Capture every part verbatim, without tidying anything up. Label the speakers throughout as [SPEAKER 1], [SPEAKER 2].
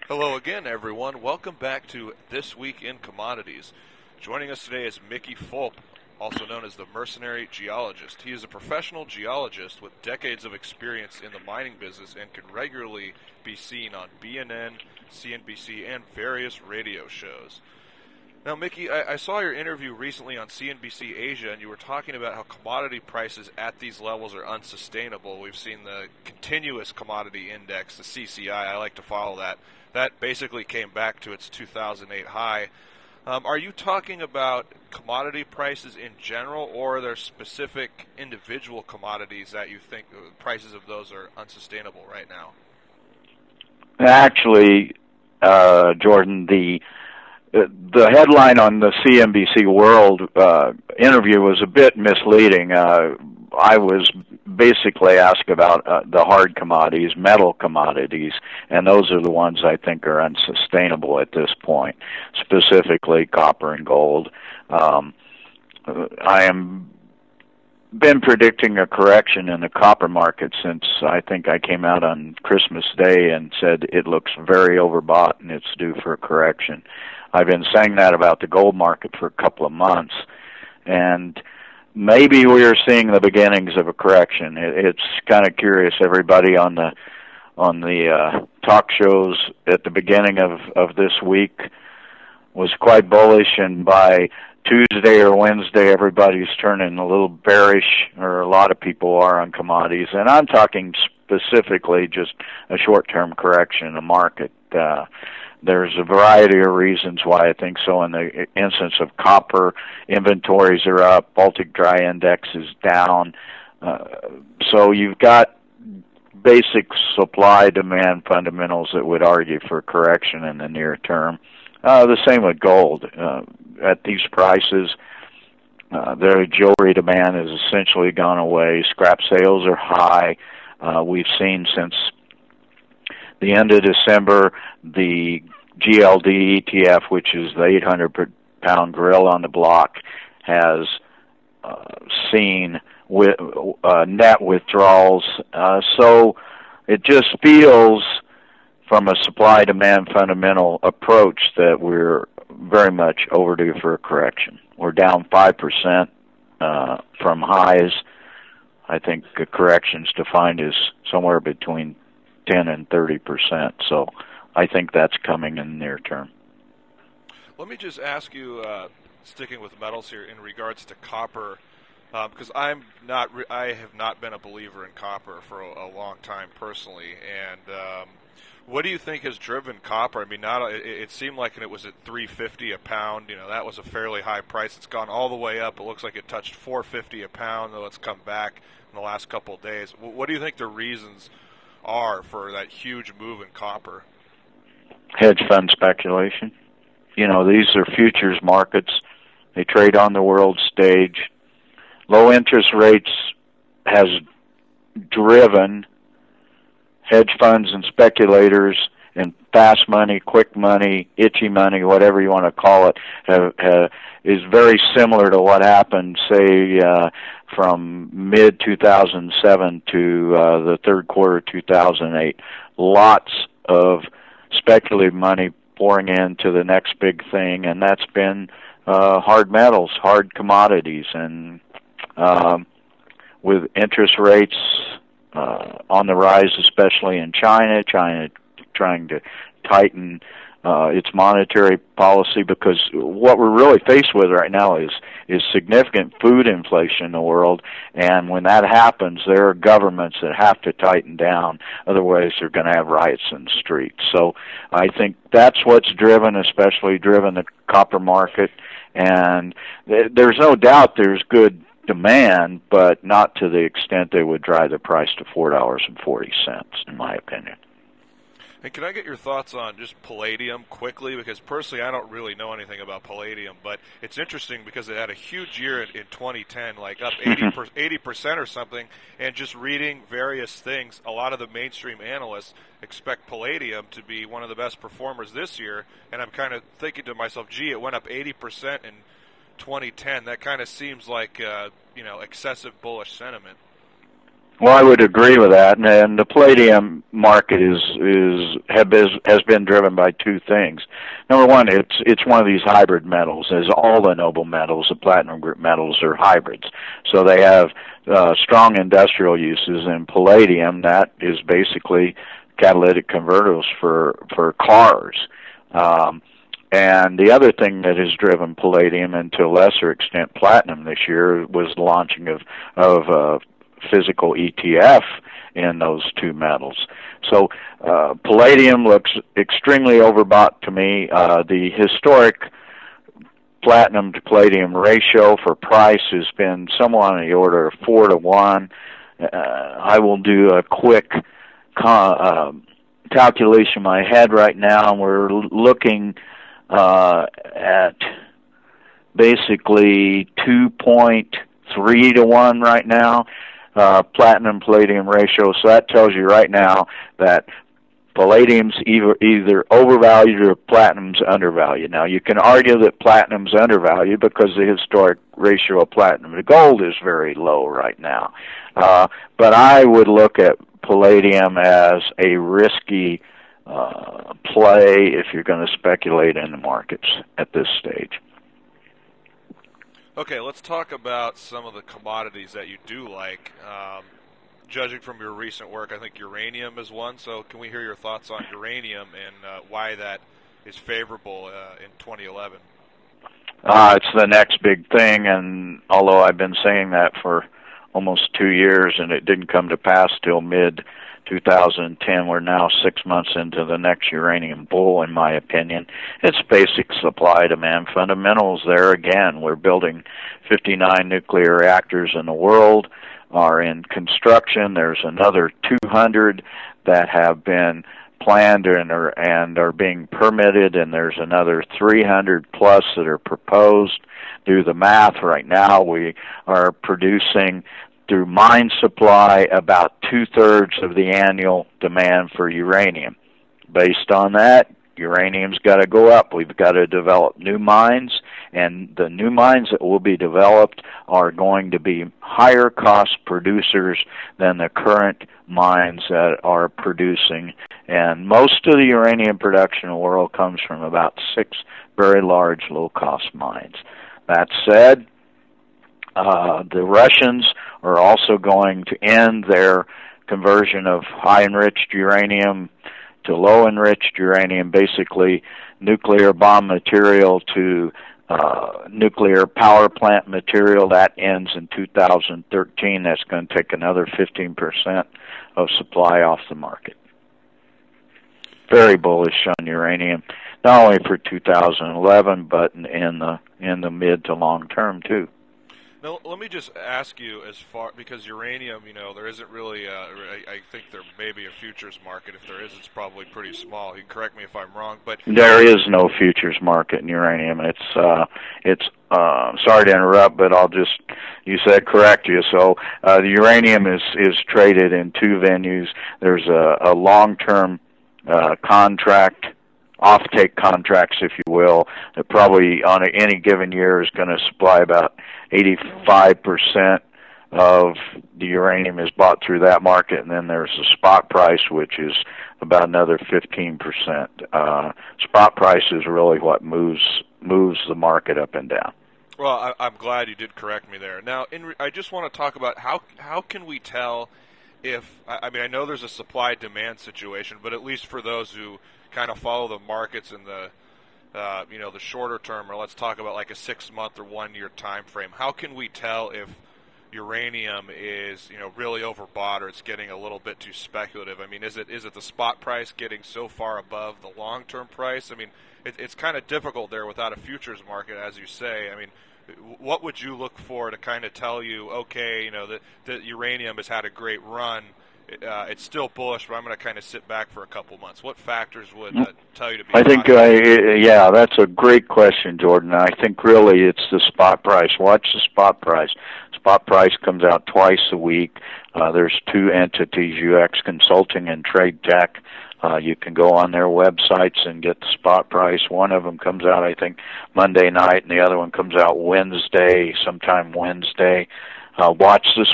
[SPEAKER 1] Hello again, everyone. Welcome back to This Week in Commodities. Joining us today is Mickey Fulp, also known as the Mercenary Geologist. He is a professional geologist with decades of experience in the mining business and can regularly be seen on B N N, C N B C, and various radio shows. Now, Mickey, I, I saw your interview recently on C N B C Asia, and you were talking about how commodity prices at these levels are unsustainable. We've seen the continuous commodity index, the C C I, I like to follow that. That basically came back to its two thousand eight high. Um, are you talking about commodity prices in general, or are there specific individual commodities that you think the prices of those are unsustainable right now?
[SPEAKER 2] Actually, uh, Jordan, the the headline on the C N B C World uh, interview was a bit misleading. Uh, I was basically asked about uh, the hard commodities, metal commodities, and those are the ones I think are unsustainable at this point, specifically copper and gold. Um, I am been predicting a correction in the copper market since I think I came out on Christmas Day and said it looks very overbought and it's due for a correction. I've been saying that about the gold market for a couple of months, and maybe we are seeing the beginnings of a correction. It, it's kind of curious. Everybody on the on the uh, talk shows at the beginning of, of this week was quite bullish, and by Tuesday or Wednesday, everybody's turning a little bearish, or a lot of people are, on commodities. And I'm talking specifically just a short-term correction in the market. Uh, there's a variety of reasons why I think so. In the instance of copper, inventories are up, Baltic Dry Index is down. Uh, so you've got basic supply-demand fundamentals that would argue for correction in the near term. Uh, the same with gold. Uh, at these prices, uh, the jewelry demand has essentially gone away. Scrap sales are high. Uh, we've seen since the end of December the G L D E T F, which is the eight hundred pound gorilla on the block, has uh, seen with, uh, net withdrawals. Uh, so it just feels, from a supply-demand fundamental approach, that we're very much overdue for a correction. We're down five percent uh, from highs. I think the correction's defined as somewhere between ten and thirty percent. So I think that's coming in the near term.
[SPEAKER 1] Let me just ask you, uh, sticking with metals here, in regards to copper, uh, because I'm not, re- I have not been a believer in copper for a, a long time personally, and um, what do you think has driven copper? I mean, not it, it seemed like it was at three fifty a pound. You know, that was a fairly high price. It's gone all the way up. It looks like it touched four fifty a pound, though it's come back in the last couple of days. What do you think the reasons are for that huge move in copper?
[SPEAKER 2] Hedge fund speculation. You know, these are futures markets. They trade on the world stage. Low interest rates has driven hedge funds and speculators, and fast money, quick money, itchy money, whatever you want to call it, have, have, is very similar to what happened, say, uh, from mid two thousand seven to uh, the third quarter of two thousand eight. Lots of speculative money pouring into the next big thing, and that's been uh, hard metals, hard commodities, and um, with interest rates uh, on the rise, especially in China, China trying to tighten uh, its monetary policy, because what we're really faced with right now is is significant food inflation in the world, and when that happens, there are governments that have to tighten down, otherwise they're going to have riots in the streets. So I think that's what's driven, especially driven the copper market, and th- there's no doubt there's good demand, but not to the extent they would drive the price to four dollars and forty cents, in my opinion.
[SPEAKER 1] And can I get your thoughts on just palladium quickly? Because personally, I don't really know anything about palladium, but it's interesting because it had a huge year in, in twenty ten, like up eighty percent or something, and just reading various things, a lot of the mainstream analysts expect palladium to be one of the best performers this year, and I'm kind of thinking to myself, gee, it went up eighty percent in twenty ten. That kind of seems like, uh, you know, excessive bullish sentiment.
[SPEAKER 2] Well, I would agree with that, and, and the palladium market is is have is, has been driven by two things. Number one, it's it's one of these hybrid metals. As all the noble metals, the platinum group metals are hybrids, so they have uh, strong industrial uses. And palladium, that is basically catalytic converters for for cars. Um, and the other thing that has driven palladium, and to a lesser extent platinum this year, was the launching of of uh, physical E T F in those two metals. So uh, palladium looks extremely overbought to me. Uh, the historic platinum to palladium ratio for price has been somewhat on the order of four to one. Uh, I will do a quick con- uh, calculation in my head right now, and we're looking uh, at basically two point three to one right now. Uh, platinum palladium ratio, so that tells you right now that palladium's either, either overvalued or platinum's undervalued. Now, you can argue that platinum's undervalued because the historic ratio of platinum to gold is very low right now. Uh, but I would look at palladium as a risky uh, play if you're going to speculate in the markets at this stage.
[SPEAKER 1] Okay, let's talk about some of the commodities that you do like. Um, judging from your recent work, I think uranium is one. So can we hear your thoughts on uranium and uh, why that is favorable uh, in twenty eleven?
[SPEAKER 2] Uh, it's the next big thing, and although I've been saying that for almost two years and it didn't come to pass till mid two thousand ten, we're now six months into the next uranium bull, in my opinion. It's basic supply-demand fundamentals there again. We're building fifty-nine nuclear reactors in the world, are in construction. There's another two hundred that have been planned and are, and are being permitted, and there's another three hundred plus that are proposed. Do the math right now. We are producing through mine supply about two-thirds of the annual demand for uranium. Based on that, uranium's got to go up. We've got to develop new mines, and the new mines that will be developed are going to be higher cost producers than the current mines that are producing. And most of the uranium production in the world comes from about six very large low-cost mines. That said, uh, the Russians are also going to end their conversion of high-enriched uranium to low-enriched uranium, basically nuclear bomb material to uh, nuclear power plant material. That ends in two thousand thirteen. That's going to take another fifteen percent of supply off the market. Very bullish on uranium, not only for two thousand eleven, but in, in the in the mid to long term too.
[SPEAKER 1] Now, let me just ask you, as far because uranium, you know, there isn't really. A, I, I think there may be a futures market. If there is, it's probably pretty small. You can correct me if I'm wrong, but
[SPEAKER 2] there is no futures market in uranium. It's uh, it's. Uh, sorry to interrupt, but I'll just you said correct you. So uh, the uranium is is traded in two venues. There's a, a long-term uh, contract. Off-take contracts, if you will, that probably on a, any given year is going to supply about eighty-five percent of the uranium is bought through that market, and then there's the spot price, which is about another fifteen percent. Uh, spot price is really what moves moves the market up and down.
[SPEAKER 1] Well, I, I'm glad you did correct me there. Now, in re- I just want to talk about how how can we tell if I, I mean I know there's a supply-demand situation, but at least for those who kind of follow the markets in the uh, you know the shorter term, or let's talk about like a six month or one year time frame. How can we tell if uranium is you know really overbought or it's getting a little bit too speculative? I mean, is it is it the spot price getting so far above the long term price? I mean, it, it's kind of difficult there without a futures market, as you say. I mean, what would you look for to kind of tell you, okay, you know that that uranium has had a great run? Uh, it's still bullish, but I'm going to kind of sit back for a couple months. What factors would uh, tell you to be?
[SPEAKER 2] I think, uh, yeah, that's a great question, Jordan. I think really it's the spot price. Watch the spot price. Spot price comes out twice a week. Uh, there's two entities, U X Consulting and Trade Tech. Uh, you can go on their websites and get the spot price. One of them comes out, I think, Monday night, and the other one comes out Wednesday, sometime Wednesday. Uh, watch the spot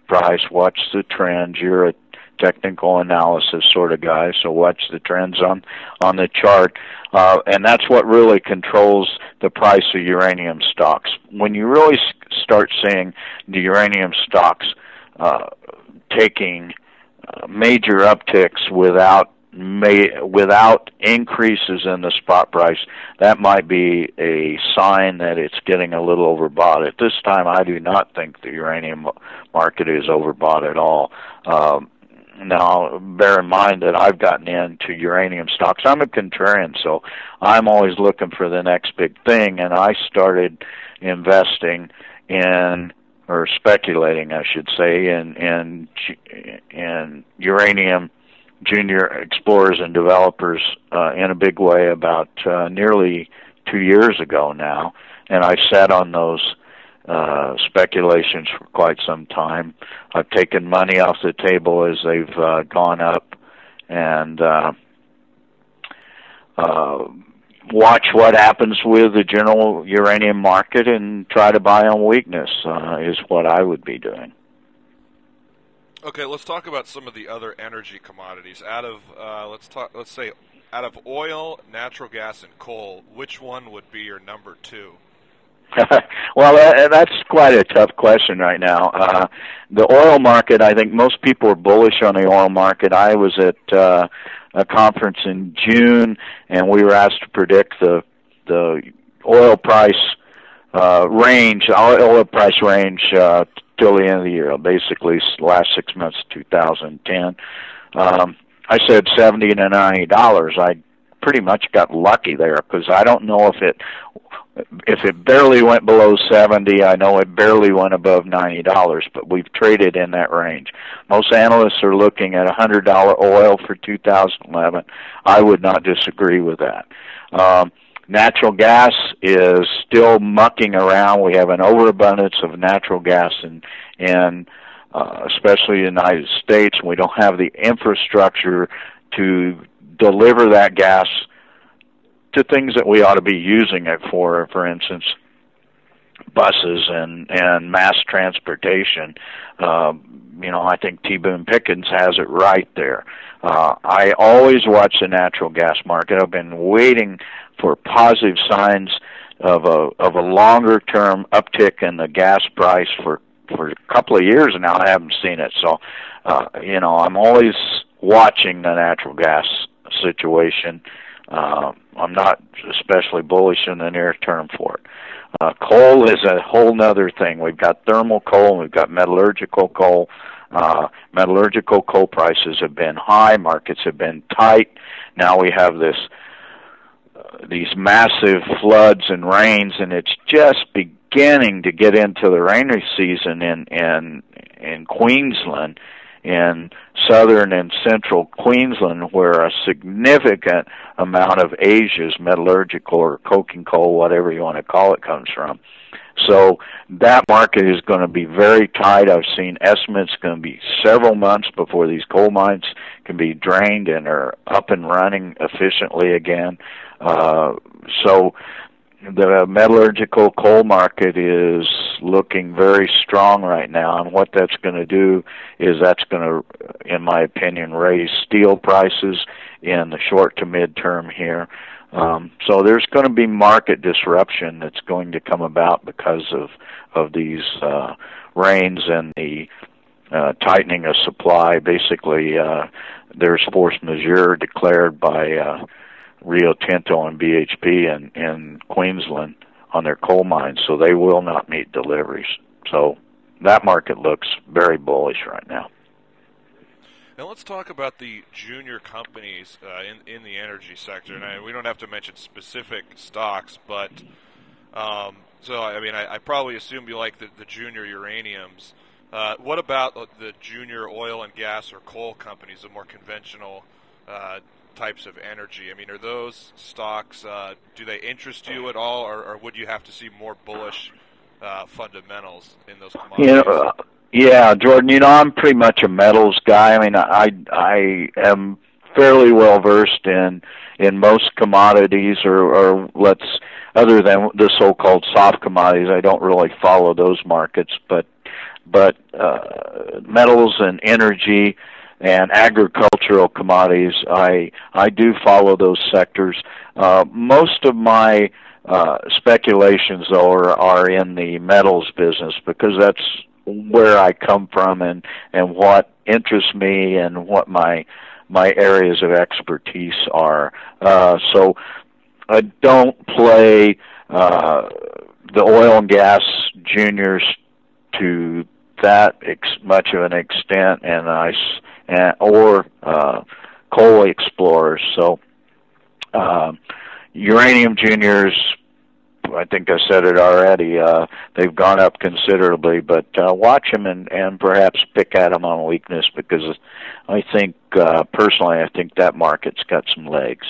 [SPEAKER 2] price, watch the trends. You're a technical analysis sort of guy, so watch the trends on on the chart, uh, and that's what really controls the price of uranium stocks. When you really start seeing the uranium stocks uh, taking uh, major upticks without May, without increases in the spot price, that might be a sign that it's getting a little overbought. At this time, I do not think the uranium market is overbought at all. Um, now, bear in mind that I've gotten into uranium stocks. I'm a contrarian, so I'm always looking for the next big thing, and I started investing in, or speculating, I should say, in in, in uranium junior explorers and developers uh, in a big way about uh, nearly two years ago now, and I sat on those uh, speculations for quite some time. I've taken money off the table as they've uh, gone up, and uh, uh, watch what happens with the general uranium market and try to buy on weakness uh, is what I would be doing.
[SPEAKER 1] Okay, let's talk about some of the other energy commodities. Out of uh, let's talk. Let's say out of oil, natural gas, and coal, which one would be your number two?
[SPEAKER 2] Well, uh, that's quite a tough question right now. Uh, the oil market, I think most people are bullish on the oil market. I was at uh, a conference in June, and we were asked to predict the the oil price uh, range, oil price range. Uh, till the end of the year, basically last six months of two thousand ten. Um, I said seventy to ninety dollars. I pretty much got lucky there because I don't know if it if it barely went below seventy. I know it barely went above ninety dollars, but we've traded in that range. Most analysts are looking at one hundred dollars oil for two thousand eleven. I would not disagree with that. Um, Natural gas is still mucking around. We have an overabundance of natural gas in, in uh, especially the United States. We don't have the infrastructure to deliver that gas to things that we ought to be using it for. For instance, buses and, and mass transportation. Uh, you know, I think T. Boone Pickens has it right there. Uh, I always watch the natural gas market. I've been waiting for positive signs of a of a longer term uptick in the gas price for for a couple of years now. I haven't seen it, so uh, you know I'm always watching the natural gas situation. Uh, I'm not especially bullish in the near term for it. Uh, coal is a whole nother thing. We've got thermal coal and we've got metallurgical coal. Uh, metallurgical coal prices have been high. Markets have been tight. Now we have this uh, these massive floods and rains, and it's just beginning to get into the rainy season in in in Queensland, in southern and central Queensland, where a significant amount of Asia's metallurgical or coking coal, whatever you want to call it, comes from. So that market is going to be very tight. I've seen estimates going to be several months before these coal mines can be drained and are up and running efficiently again. Uh, so the metallurgical coal market is looking very strong right now, and what that's going to do is that's going to, in my opinion, raise steel prices in the short to mid-term here. Um, so there's going to be market disruption that's going to come about because of of these uh, rains and the uh, tightening of supply. Basically, uh, there's force majeure declared by uh, Rio Tinto and B H P in, in Queensland on their coal mines, so they will not meet deliveries. So that market looks very bullish right now.
[SPEAKER 1] Now let's talk about the junior companies uh, in in the energy sector. And I, we don't have to mention specific stocks, but um, so I mean I, I probably assume you like the, the junior uraniums. Uh, what about the junior oil and gas or coal companies, the more conventional uh, types of energy? I mean, are those stocks? Uh, do they interest you at all, or, or would you have to see more bullish uh, fundamentals in those commodities?
[SPEAKER 2] You know, uh, Yeah, Jordan, you know, I'm pretty much a metals guy. I mean, I I am fairly well versed in in most commodities, or, or let's, other than the so-called soft commodities, I don't really follow those markets. But but uh, metals and energy and agricultural commodities, I I do follow those sectors. Uh, most of my uh, speculations, though, are, are in the metals business because that's where I come from and, and what interests me and what my my areas of expertise are. Uh, so I don't play uh, the oil and gas juniors to that ex- much of an extent, and I and, or uh, coal explorers. So uh, uranium juniors, I think I said it already. Uh, they've gone up considerably, but uh, watch them and, and perhaps pick at them on weakness because I think, uh, personally, I think that market's got some legs.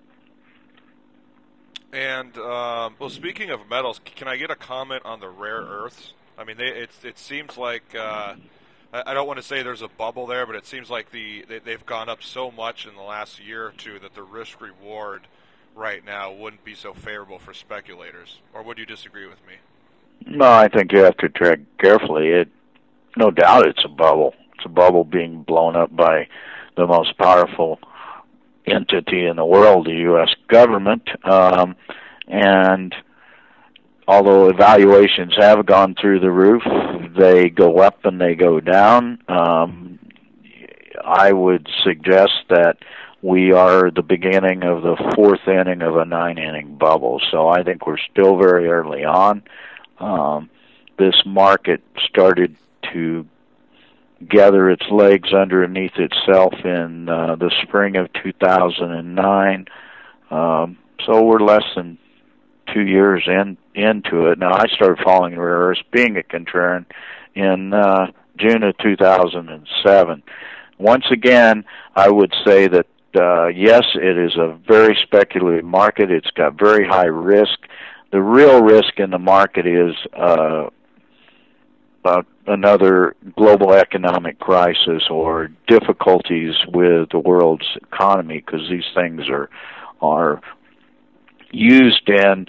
[SPEAKER 1] And um, well, speaking of metals, can I get a comment on the rare earths? I mean, they, it it seems like uh, I, I don't want to say there's a bubble there, but it seems like the they, they've gone up so much in the last year or two that the risk reward right now wouldn't be so favorable for speculators. Or would you disagree with me?
[SPEAKER 2] No, I think you have to tread carefully. It, no doubt, it's a bubble. It's a bubble being blown up by the most powerful entity in the world, the U S government, um, and although evaluations have gone through the roof, they go up and they go down. Um, I would suggest that we are the beginning of the fourth inning of a nine-inning bubble, so I think we're still very early on. Um, this market started to gather its legs underneath itself in uh, the spring of two thousand nine, um, so we're less than two years in into it. Now, I started following rare earths, being a contrarian, in uh, June of two thousand seven. Once again, I would say that Uh, yes, it is a very speculative market. It's got very high risk. The real risk in the market is uh, uh, another global economic crisis or difficulties with the world's economy, because these things are are used in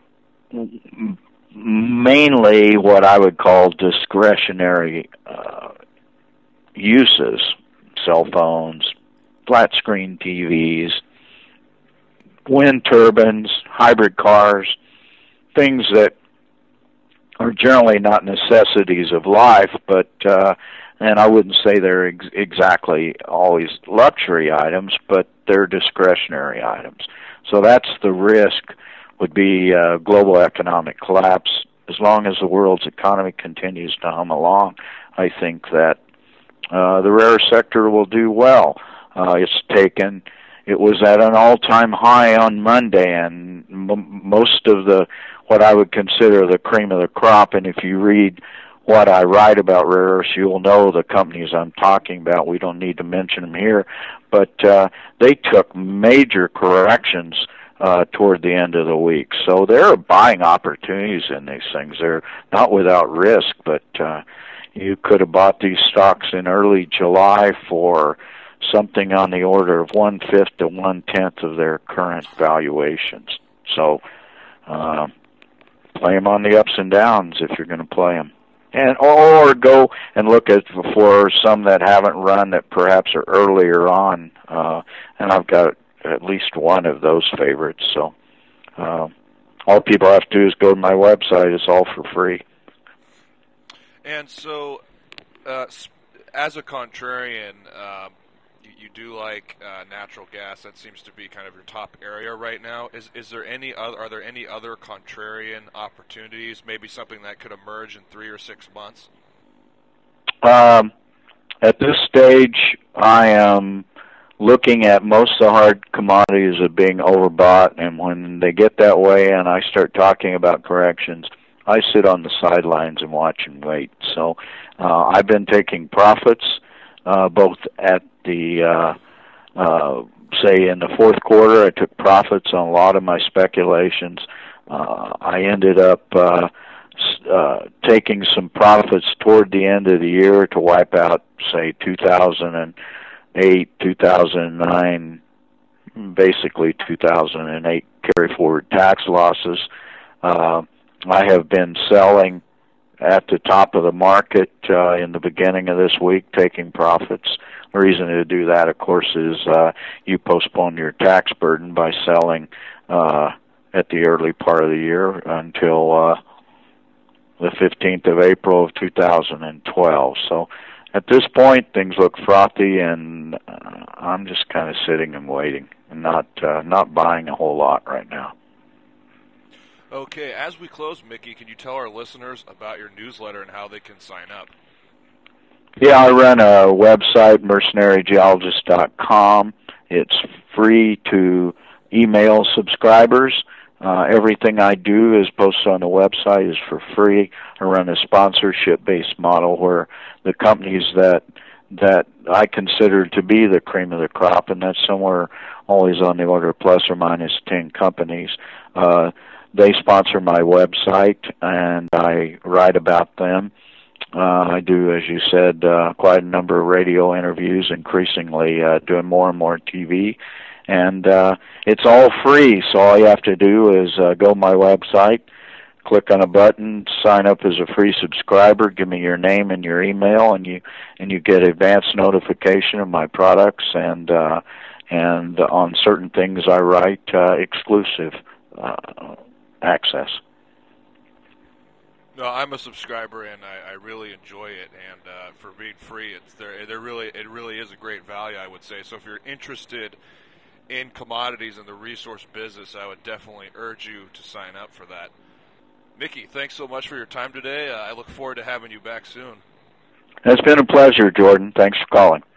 [SPEAKER 2] mainly what I would call discretionary uh, uses, cell phones, flat screen T Vs, wind turbines, hybrid cars, things that are generally not necessities of life, but uh, and I wouldn't say they're ex- exactly always luxury items, but they're discretionary items. So that's the risk, would be uh, global economic collapse. As long as the world's economy continues to hum along, I think that uh, the rare sector will do well. Uh, it's taken, it was at an all-time high on Monday, and m- most of the, what I would consider the cream of the crop, and if you read what I write about rare earths, you'll know the companies I'm talking about. We don't need to mention them here, but uh, they took major corrections uh, toward the end of the week. So there are buying opportunities in these things. They're not without risk, but uh, you could have bought these stocks in early July for something on the order of one-fifth to one-tenth of their current valuations. So uh, play them on the ups and downs if you're going to play them. And, or go and look at for some that haven't run that perhaps are earlier on. Uh, and I've got at least one of those favorites. So uh, all people have to do is go to my website. It's all for free.
[SPEAKER 1] And so uh, as a contrarian, um, you do like uh, natural gas. That seems to be kind of your top area right now. Is is there any other? Are there any other contrarian opportunities? Maybe something that could emerge in three or six months.
[SPEAKER 2] Um, at this stage, I am looking at most of the hard commodities as being overbought, and when they get that way, and I start talking about corrections, I sit on the sidelines and watch and wait. So uh, I've been taking profits, uh, both at the, uh, uh, say, in the fourth quarter. I took profits on a lot of my speculations. Uh, I ended up uh, uh, taking some profits toward the end of the year to wipe out, say, two thousand eight, two thousand nine, basically two thousand eight carry-forward tax losses. Uh, I have been selling at the top of the market uh, in the beginning of this week, taking profits. The reason to do that, of course, is uh, you postpone your tax burden by selling uh, at the early part of the year until uh, the fifteenth of April of two thousand twelve. So at this point, things look frothy, and uh, I'm just kind of sitting and waiting and not uh, not buying a whole lot right now.
[SPEAKER 1] Okay, as we close, Mickey, can you tell our listeners about your newsletter and how they can sign up?
[SPEAKER 2] Yeah, I run a website, mercenary geologist dot com. It's free to email subscribers. Uh, everything I do is posted on the website is for free. I run a sponsorship-based model where the companies that that I consider to be the cream of the crop, and that's somewhere always on the order of plus or minus ten companies, uh, they sponsor my website, and I write about them. Uh, I do, as you said, uh, quite a number of radio interviews, increasingly uh, doing more and more T V. And uh, it's all free, so all you have to do is uh, go to my website, click on a button, sign up as a free subscriber, give me your name and your email, and you and you get advance notification of my products, and uh, and on certain things I write, uh, exclusive uh, access.
[SPEAKER 1] No, I'm a subscriber, and I, I really enjoy it. And uh, for being free, it's there. There really, it really is a great value, I would say. So if you're interested in commodities and the resource business, I would definitely urge you to sign up for that. Mickey, thanks so much for your time today. Uh, I look forward to having you back soon.
[SPEAKER 2] It's been a pleasure, Jordan. Thanks for calling.